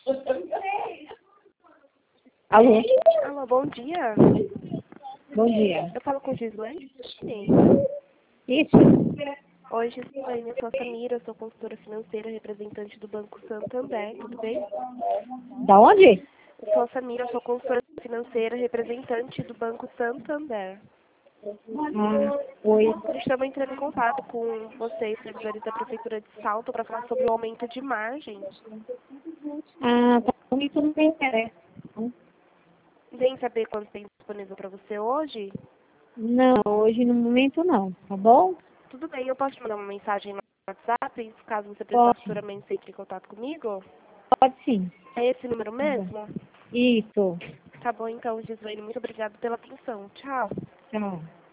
Alô? Alô, bom dia. Bom dia. Eu falo com Gislaine? Isso? Oi, Gislaine, eu sou a Samira, eu sou consultora financeira, representante do Banco Santander, tudo bem? Da onde? Eu sou a Samira, eu sou consultora financeira, representante do Banco Santander. Oi. Estamos entrando em contato com vocês, servidores da Prefeitura de Salto, para falar sobre o aumento de margem. Tá comigo não tem interesse. Vem saber quando tem disponível para você hoje? Não, hoje no momento não, tá bom? Tudo bem, eu posso te mandar uma mensagem no WhatsApp, caso você precisar Pode, futuramente entre em contato comigo? pode sim. É esse número Tá bom. mesmo? Isso. Tá bom, então, Gislaine, muito obrigada pela atenção. Tchau. Tchau.